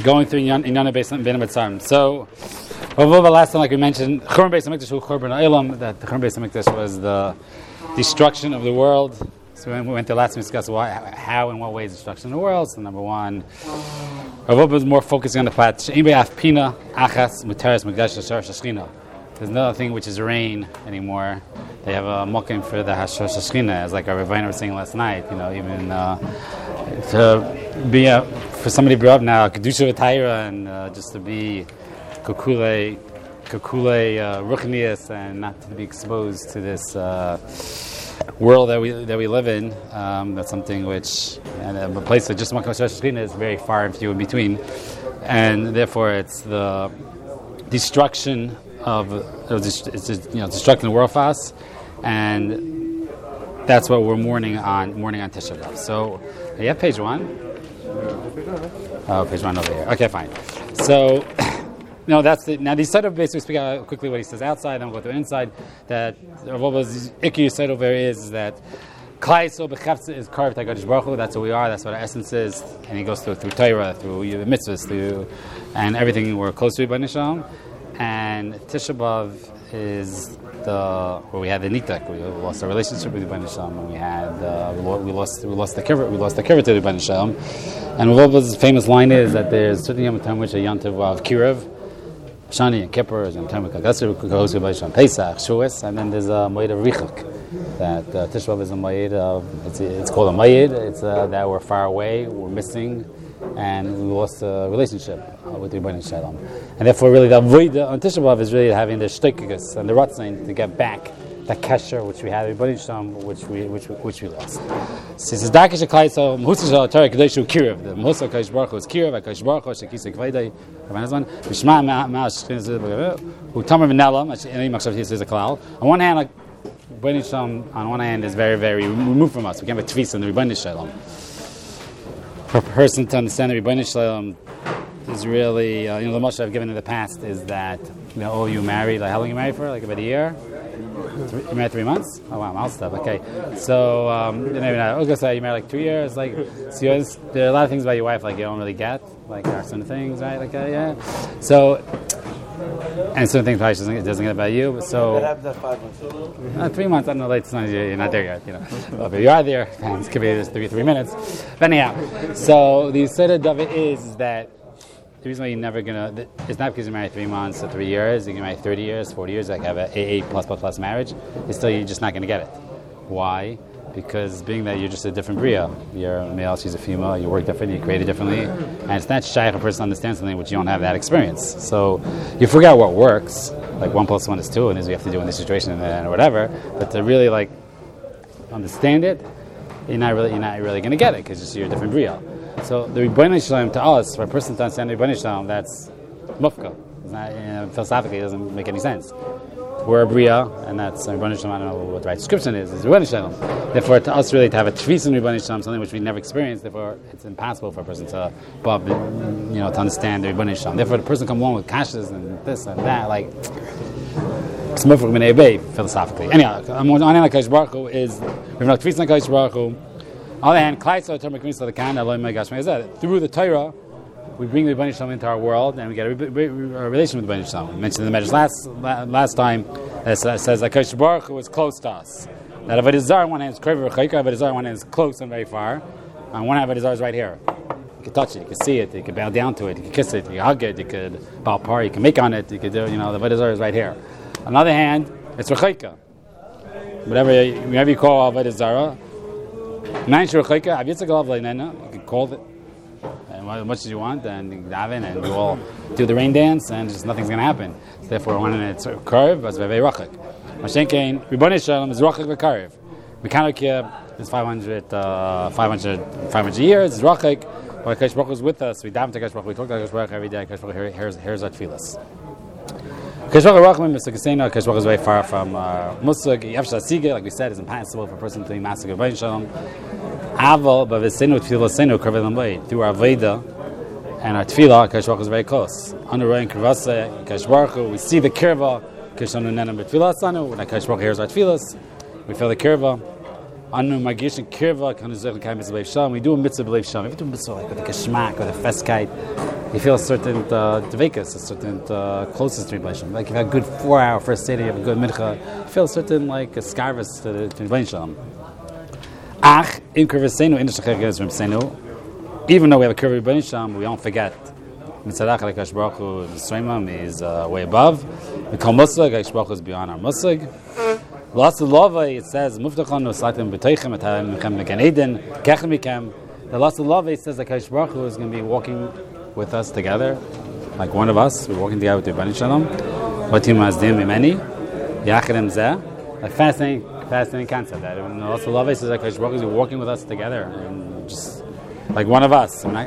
going through Inyana Beis Hamikdash. So, over the last time, like we mentioned, Churban Beis Hamikdash was Churban Ha'olam, that the Churban Beis Hamikdash was the destruction of the world. So we went to last time to discuss how and what ways destruction of the world. So number one, Rav was more focusing on the fact there's another thing which is rain anymore. They have a mokim for the Hashar Shashchina, as like our Ravina was saying last night. You know, even to be for somebody to grow up now, Kedusha V'Taira, and just to be Kukule Ruchnius, and not to be exposed to this world that we live in. That's something which, and a place that just Makom Shashchina is very far and few in between, and therefore it's the destruction of destructing the world for us, and that's what we're mourning on Tisha B'Av. So you have page 1. Oh, page 1 over here. Okay, fine. So no, that's the. Now, the side of basically speak out quickly what he says outside, then we'll go to inside. That Ravoba's Ikki side over is that Klai Yisrael b'chefza is carved HaKadosh Baruch Hu. That's what we are. That's what our essence is. And he goes through Torah, through the mitzvahs, and everything we're close to B'nai Shalom. And Tisha B'Av is where we had the nitak. We lost our relationship with the B'nai Shalom, and we had we lost the kibbutz to the B'nai Shalom. And Ravoba's famous line is that there's certain yom time which a yantiv of kiruv, Shani and Kippur, and time Kagasir, Kagosu B'Nai Pesach, Shuas, and then there's a Moed of Richuk. That Tisha B'Av is a Moed of it's called a Moed. It's that we're far away, we're missing, and we lost a relationship with the B'nai Shalom. And therefore, really, the avodah on Tisha B'Av is really having the shtoikikus and the ratzain to get back the kasher which we had with B'nai Shalom, which we lost. So he says, "Darkish Klai Yisrael, Mehusas Shel Torah Kadoshu Kiruv." The Mehusas Kadosh Baruch Hu is Kiruv. Kadosh Baruch Hu Shekisei Kveidei. V'Shma Ma'as Shechina Hu Tamer V'Nelam. Any Machshav he says a klal. On one hand, like B'nai Shalom, on one hand is very, very removed from us. We can't have a tefisa in the B'nai Shalom. For a person to understand the B'nai Shalom is really, the most I've given in the past is that, you married, like how long you married for? Like about a year? You married 3 months? Oh wow, I'll stop. Okay. So, maybe not. Okay, so you married like 2 years. Like, so there are a lot of things about your wife like you don't really get. Like, there are certain things, right? Like, yeah. So, and certain things probably she doesn't get about you. But so, 3 months, I don't know, like, you're not there yet, Well, if you are there, it could be just 3 minutes. But anyhow, so the Yisod David is that the reason why you're never gonna, it's not because you're married 3 months or 3 years, you can marry 30 years, 40 years, like have a AA plus marriage, it's still, you're just not gonna get it. Why? Because being that you're just a different bria, you're a male, she's a female, you work differently, you create it differently, and it's not shy if a person understands something which you don't have that experience. So you forget what works, like 1 + 1 is 2, and this we have to do in this situation and whatever, but to really like understand it, you're not really gonna get it, because you're a different bria. So the Rebbeinu Shalom to us, for a person to understand the Rebbeinu Shalom, that's mufka. It's not, philosophically, it doesn't make any sense. We're a bria, and that's Rebbeinu Shalom. I don't know what the right description is Rebbeinu Shalom. Therefore, to us really to have a tefisa in Rebbeinu Shalom, something which we never experienced. Therefore, it's impossible for a person to understand the Rebbeinu Shalom. Therefore, the person come along with kashas and this and that, like it's mufka b'nei bay philosophically. Anyhow, on one hand, Kadosh Baruch Hu is we've not tefisa in Kadosh Baruch Hu. On the other hand, through the Torah, we bring the B'nai Shalom into our world, and we get a relation with the B'nai Shalom. We mentioned in the Medrash last time, it says that Kadosh Baruch Hu is close to us. That Avodah Zarah on one hand is Krever Chayka, Avodah Zarah on one hand is close and very far. On one hand, Avodah Zarah is right here. You can touch it, you can see it, you can bow down to it, you can kiss it, you can hug it, you can bow par, you can make on it, you can do, the Avodah Zarah is right here. On the other hand, it's Rechayka. Whatever you call Avodah Zarah, you can call it as much as you want, and you can dive in, and you all do the rain dance, and just nothing's going to happen. So therefore, when it's a curve, it's very rachik. Mashenkein, Rebbeinu Shalom is rachik v'karv. Mechanikia is 500 years, it's rachik. But Kadosh Baruch Hu is with us. We dive into Kadosh Baruch Hu. We talk to Kadosh Baruch Hu every day. Kadosh Baruch Hu, here's our tefillas. Kadosh Baruch Hu is very far from Musig. Yevshah Sige, like we said, is impossible for a person to be Masig of B'nai Shalom. Aval, but through our Veda and our Tefillah, Kadosh Baruch Hu is very close. Under Royan Krivasa, Kadosh Baruch Hu, we see the Kirva. Kishanu Nenam B'Tefillah Sanu. When Kadosh Baruch Hu hears our Tefillas, we feel the Kirva. Anu Magishin Kirva, Kanu Zech L'Kayim Mitzvah B'Lev Shalom. We do a mitzvah B'Lev Shalom. We do a mitzvah like with a Kishmak, with a Feskite. you feel a certain dvekas, a certain closeness to Rebbeinu Shalom. Like if you have a good 4-hour first Seder, you have a good mincha, you feel a certain like a scarvis to Rebbeinu Shalom. Ach, in Kurvasenu, in the Shechach Rebbeinu, even though we have a curve Rebbeinu Shalom, we don't forget Mitzadach Hakadosh Baruch Hu, the Sreimam is way above. We call Muslig, Hakadosh Baruch Hu is beyond our Muslig. Lots of love, it says, Muftachanu Slatim B'Teichem, Etam Mechem Megan Eden, Kechem Mekem. The lots of love, it says that Hakadosh Baruch Hu is going to be walking with us together, like one of us. We're walking together with the Rebbeinu Shalom. Vatim Azdim Imeni, Yachidem Zeh. Like fascinating concept. That the lots of love, it says that Hakadosh Baruch Hu is walking with us together, and just like one of us. The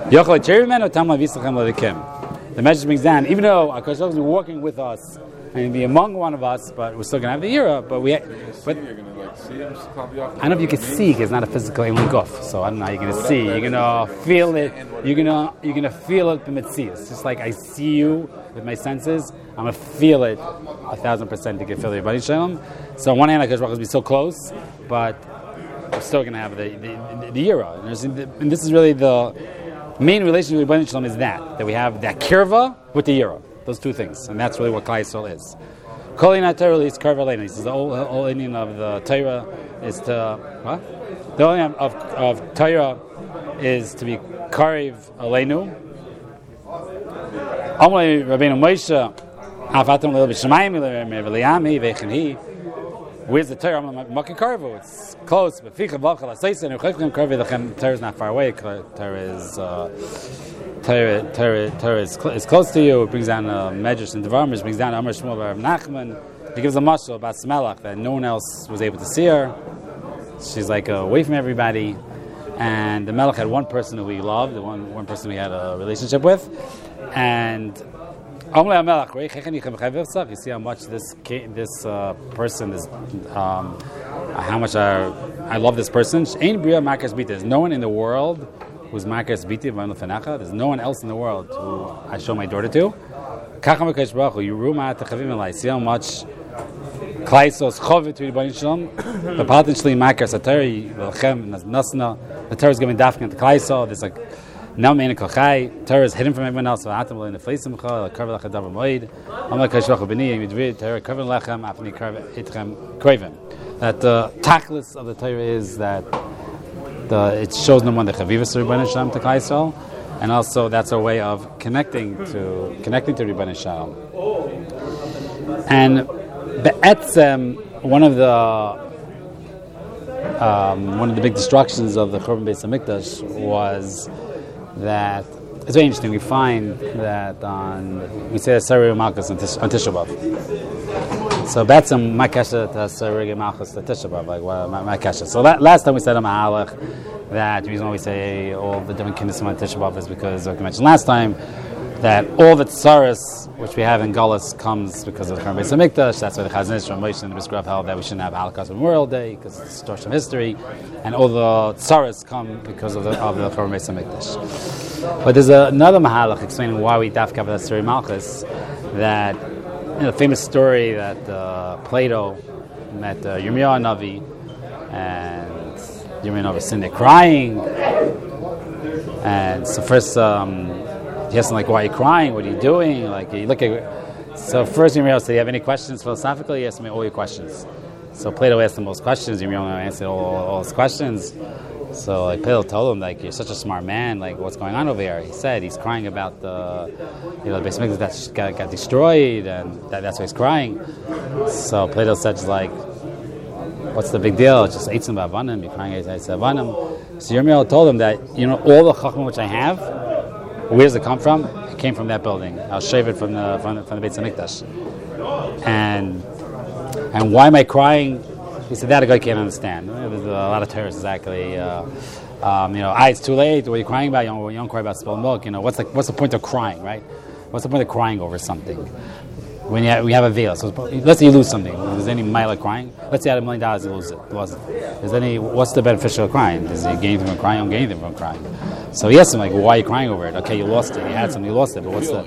message brings down, even though Hakadosh Baruch Hu is walking with us and be among one of us, but we're still going to have the era. But you're going to see him. I don't know if you can see because it's not a physical alien guf. So I don't know how you're going to see. You're going to feel it. You're going to feel it from It's just like I see you with my senses. I'm going to feel it 1,000% to get feel your body shalom. So on one hand, Hakadosh Baruch Hu be so close, but we're still going to have the era. And this is really the main relationship with Rebbeinu Shalom is that we have that kirva with the era. Those two things, and that's really what Klal Yisrael is. Kol Inyan Torah is Karva Aleinu. He says the whole Indian of the Torah is to what? The only of Torah is to be Karev Aleinu. Amalei Rabbeinu Moshe Afatam Leil B'Shamayim Le'Yami V'Echenhi. Where's the Torah? Makin Karvu. It's close, but Ficha V'Achal Asayisen U'Chaychem Karvu. The Torah is not far away. Torah is close to you. It brings down Medrash and Devarim. It brings down Amar Shmuel Rav Nachman. It gives a mashal about Smelach that no one else was able to see her. She's like away from everybody. And the Melech had one person who he loved, the one person he had a relationship with. And you see how much this person is, how much I love this person. There's no one in the world who's Marcus Biti of Fenacha. There's no one else in the world who I show my daughter to. You see how much Klaisos Chovit to Rebbeinu Shalom. The potentially Marcus Atari Velchem Nasna. The Torah is giving Dafkin to Klaiso. There's like now Meina Kochai. Torah is hidden from everyone else. So Atam in the Fleisim Chol. Karvel Lachem Davar Moed. Amal Kashvach B'ni Yimidvid. Torah Karvel Lachem Afni Karvel Itchem Kravim. That the tachlis of the Torah is that it shows no one the Chavivas to Rebbeinu Shalom to Klal Yisrael, and also that's a way of connecting to Rebbeinu Shalom. And be'etzem, one of the big destructions of the Churban Beis Hamikdash was that it's very interesting. We find that we say Sarei Malchus on Tisha B'Av. So be'etzem Makesha to Sarei Malchus to Tisha B'Av, like Makesha. So last time we said a Mahalach that the reason why we say all the different kinds on Tisha B'Av is because, like I mentioned last time, that all the tsaras which we have in Gullus comes because of the Churban Beis Hamikdash. That's why the Chazon Ish from Moshe and the Brisker held that we shouldn't have Holocaust Memorial Day because it's a distortion of history, and all the tsaras come because of the Churban Beis Hamikdash. But there's another Mahalach explaining why we dafka have that story Malchus, that the famous story that Plato met Yirmiyahu Navi, and Yirmiyahu Navi sitting there crying, and so first. He asked him, like, why are you crying? What are you doing? Like, you look at. So first, Yirmiyahu said, "Do you have any questions philosophically?" He asked me all your questions. So Plato asked him those questions. Yirmiyahu answered all his questions. So like Plato told him, like, "You're such a smart man. Like, what's going on over here?" He said he's crying about the Beis Hamikdash that got destroyed, and that's why he's crying. So Plato said, like, "What's the big deal? It's just Eitzim Ba'avanim. You're crying Eitzim Ba'avanim." So Yirmiyahu told him that all the chachma which I have. Where does it come from? It came from that building. I'll shave it from the Beis Hamikdash. And why am I crying? He said that a guy can't understand. There's a lot of terrorists exactly. It's too late. What are you crying about? You don't cry about spilled milk. What's the point of crying, right? What's the point of crying over something? When we have a veil. So let's say you lose something. Is there any mile of crying? Let's say you had $1 million, you lose it. What's the beneficial of crying? Does you gain anything from crying? You don't gain anything from crying. So he asked him, like, why are you crying over it? Okay, you lost it. You had something, you lost it. But what's the...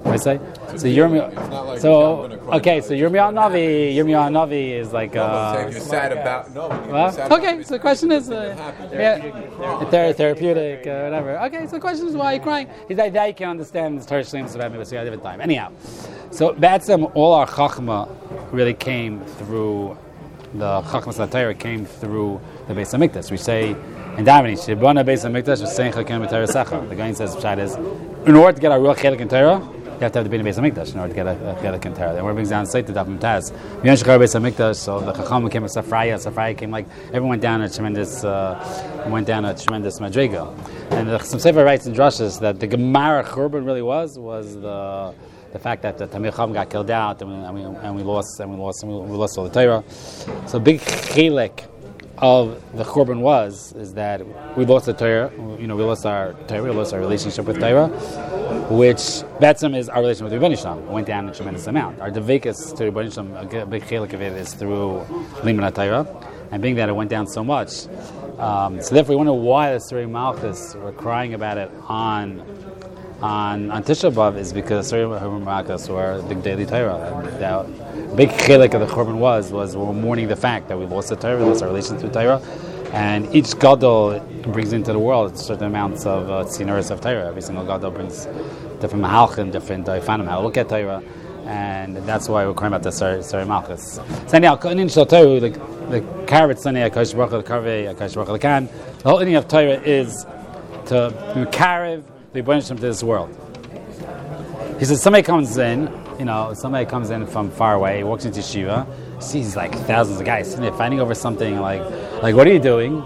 What I say? So Yirmiyahu. Like so Yirmiyahu Navi is like. If you're sad about okay, so the question is, therapeutic, whatever. Okay, so the question is why you're crying. Is that you can understand this Torah Shleimus about me, but a different time. Anyhow, so that's all our chachma really came through. The chachmas of Torah came through the Beis Hamikdash. We say in davening, "Shibana Beis Hamikdash v'sein chakim b'Torah secha." The guy says, "Pshat is in order to get a real chelik in Torah, you have to have the Beis Hamikdash in order to get a chelik in Torah." Then where it brings down the site to Daf Mimtaz. V'yan shechar Beis Hamikdash. So the chacham came with Safraya. Safraya came like everyone went down a tremendous madriga. And some sefer writes in drushes that the Gemara Churban really was the fact that the Tamil Chacham got killed out and we lost all the Torah. So big chilek of the Churban is that we lost the Torah. We lost our Torah. We lost our relationship with Torah, which Betzim is our relationship with Rebbeinu Shalom. It went down a tremendous amount. Our devekas to Rebbeinu Shalom, a big chilek of it is through Limud Torah, and being that it went down so much, so therefore we wonder why the Surah Malchus we're crying about it on Tisha B'Av is because Surah Malchus were big daily Torah. And the big chilek of the Churban was we're mourning the fact that we lost the Torah, we lost our relationship with Torah, and each gadol brings into the world certain amounts of tzinuros of Torah. Every single gadol brings different mahalchim, different ifanim, how to look at Torah, and that's why we're crying about the Surah Malchus. So anyhow, the karet Sunday Akash Baruch Hu, the karvei Akash Baruch Hu, the whole idea of Torah is to karev the Rebbeinu to this world. He says somebody comes in from far away, he walks into Shiva, sees like thousands of guys sitting there fighting over something like what are you doing?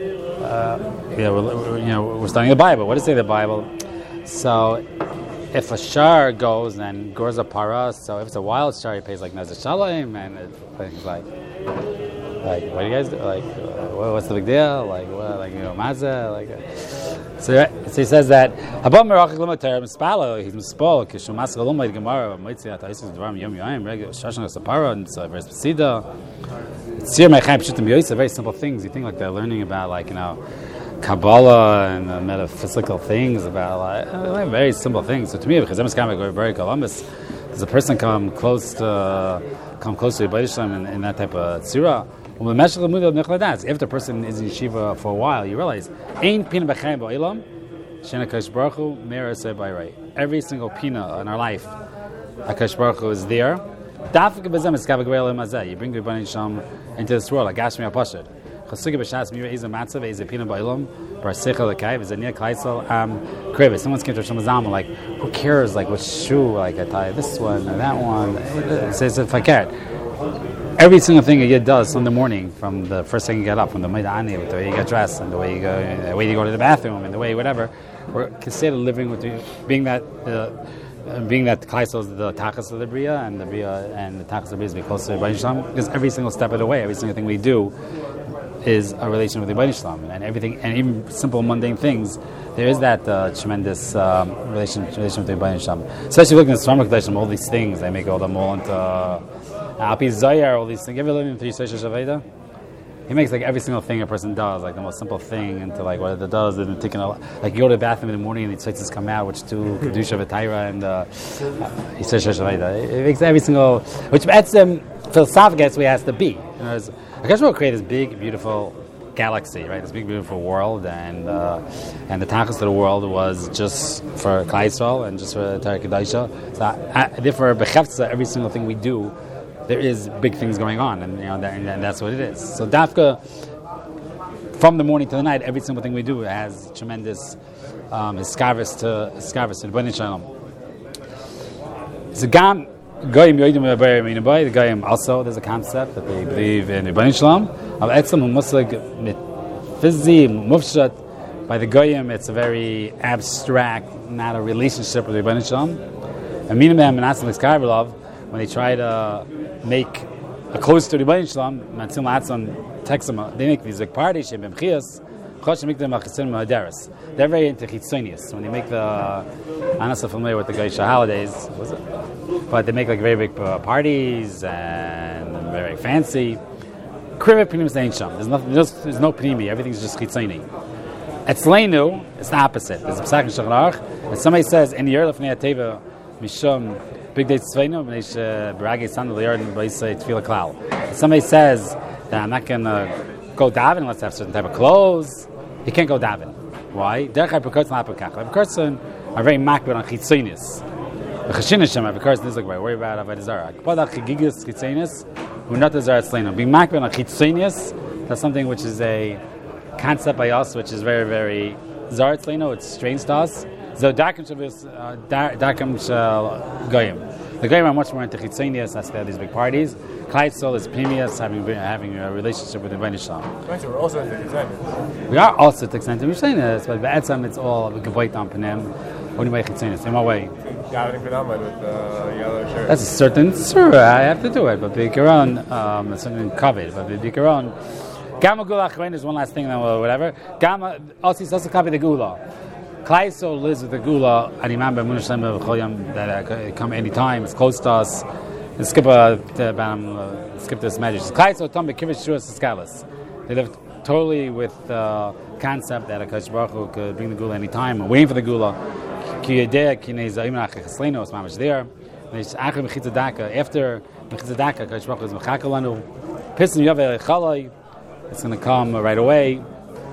We're studying the Bible. What does it say in the Bible? So if a shar goes and gores a para, so if it's a wild shar, he pays like Nazir Shalom, and it's like what do you guys do? What's the big deal? Mazah? So he says that Abba Merachik L'Mater Mispalo he's Mispol Kishu Mascha L'Maid Gemara Mitzia Taisus Dvarim Yom Yoim Regular Shashan Sapara and very Spesida. Tzir Meichaim Pshutim Yoisa, very simple things. You think like they're learning about Kabbalah and metaphysical things about very simple things. So to me, because I'm very Columbus, does a person come close to Rebbeinu Shalom in that type of tzira? If the person is in yeshiva for a while, you realize every single pina in our life, Hakadosh Baruch Hu is there. You bring the Rebbeinu Shalom into this world, like Gashmi Apashad. Someone's came to Shemazam, like, who cares, like, what shoe, like, I tie this one or that one. It says, if I care. Every single thing a Yid does Sunday morning, from the first thing you get up, from the Maidani, with the way you get dressed, and the way you go to the bathroom, and the way whatever, we're considered living with you, being that Klaisel is the Tachas of the Bria, and the Bria and the Tachas of the Bria is be close to the Rebbeinu Shalom, because every single step of the way, every single thing we do is a relation with the Rebbeinu Shalom, and everything, and even simple mundane things, there is that tremendous relation with the Rebbeinu Shalom. Especially looking at Svarmak Dashim, all these things, they make all them all into Alpi Zayar, all these things. You ever live in Three Seshes Shaveda? He makes like every single thing a person does, like the most simple thing, into like what it does. And taking like you go to the bathroom in the morning and the tzitzis come out, which do kedusha v'tayra and he says Shaveda. It makes every single, which adds them philosophically that's the way it has to be. Hakadosh Baruch Hu created this big, beautiful galaxy, right? This big, beautiful world, and the tachlis of the world was just for Klal Yisrael and just for Torah Kedusha. So therefore, b'chefza, every single thing we do, there is big things going on, and that's what it is. So dafka, from the morning to the night, every single thing we do has tremendous iskavis to Rebbeinu Shalom. So gam goyim yoidim the goyim also, there's a concept that they believe in Rebbeinu Shalom of etzem umuslig mitfizi mufshat. By the goyim, it's a very abstract, not a relationship with Rebbeinu Shalom. And minimum and asim l'iskav, when they try to make a close to Rebbeinu Shalom, Matzim Latzon Texama, they make these like parties, they're very into chitzonius. When they make I'm not so familiar with the Geisha holidays, but they make like very big parties and very fancy. There's no pnimi, everything's just chitzoni. At Sleinu, it's the opposite. There's a Pesach in Shulchan Aruch, and somebody says, in the year of Teva, Mishum big day tzveinu meish beragi sandal yarden b'isay tefila klal. If somebody says that I'm not going to go daven unless I have certain type of clothes, you can't go daven. Why? Derech HaPerkurtzon HaPerkach. HaPerkurtzon are very makbid on chitzonis. The Chashinishim HaPerkurtzon is like, worry about Avodah Zarah. K'padach chigigis chitzonis, unat Zarah tzleinu. Being makbid on chitzonis, that's something which is a concept by us, which is very, very Zarah tzleinu. It's strange to us. So Darkim shall goyim. The goyim are much more into chitzonius. That's why they have these big parties. Klal Yisrael is pnimius, having a relationship with the Rebbeinu Shalom. We're also into Chitzonius. We are also to extent of chitzonius, but be'etzam it's all gevayt on panim. Only way chitzonius. In what way? Davening for Dhamma with the yellow shirt. That's a certain surah. I have to do it, but b'ikaron, it's something covered. But b'ikaron, Gama Gula Achrein is one last thing, then whatever. Gama also copy the Gula. Klal Yisrael lives with the Gula, and Imam B'Emunah Shlema V'Cholyam that come anytime. It's close to us. And skip this magic. Klal Yisrael Tom B'Kivish Shuas Eskalis. They live totally with the concept that a Kadosh Baruch Hu could bring the Gula anytime. We're waiting for the Gula. Ki Yedea Ki Nei Zayim Achei Chesleno is mamash there. After Mechitza Daka, Kadosh Baruch Hu is Mechakol Lanu. Pisim Yaveh Chalai. It's going to come right away.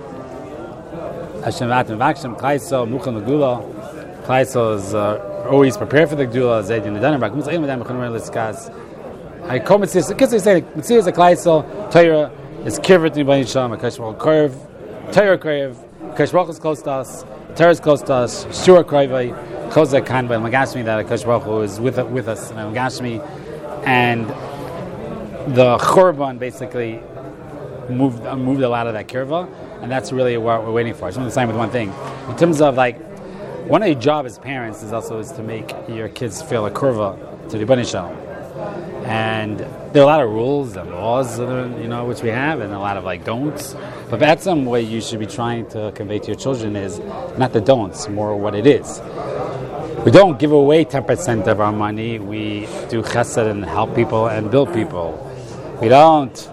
Hashem Vatim Vakshim, Klal Yisrael, Muchal Megula. Klal Yisrael is always prepared for the Gula. Zaydin Nedanim, Rakum Zayim Nedanim, Mechonur Liskas. I come and see, because they say, Mitzvah is a Klal Yisrael, Torah is Kirvat Nibani Shalom, Akash Baruch Curve, Torah Curve, Akash Baruch is close to us, Torah is close to us, Shura Krivai, Chozeh Kanva, and Magashmi, that Akash Baruch Hu is with us, and Magashmi, and the Churban basically moved a lot of that kirva, and that's really what we're waiting for. I just want to sign with one thing. In terms of one of your job as parents is to make your kids feel a kurva to the Rebbeinu Shalom. And there are a lot of rules and laws, which we have, and a lot of don'ts. But that's some way you should be trying to convey to your children is not the don'ts, more what it is. We don't give away 10% of our money. We do chesed and help people and build people. We don't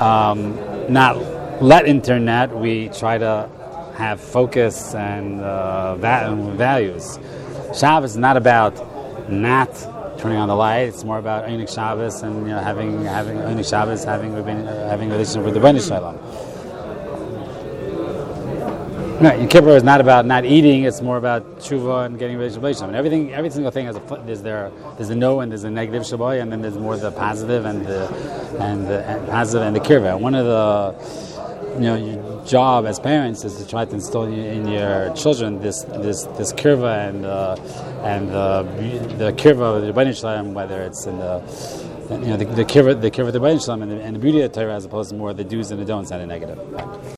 not let internet. We try to have focus and values. Shabbos is not about not turning on the light. It's more about Einik Shabbos and having Einik Shabbos, having a relationship with the Rebbeinu Shalom. No, Yom Kippur is not about not eating. It's more about tshuva and getting a relationship with Hashem. And every single thing has there's a no and there's a negative shaboy, and then there's more the positive and the positive and the kirva. One of the your job as parents is to try to instill in your children this kirva and the kirva of the Rebbeinu Shalom, whether it's in the kirva of the Rebbeinu Shalom and the beauty of the Torah, as opposed to more the do's and the don'ts and the negative.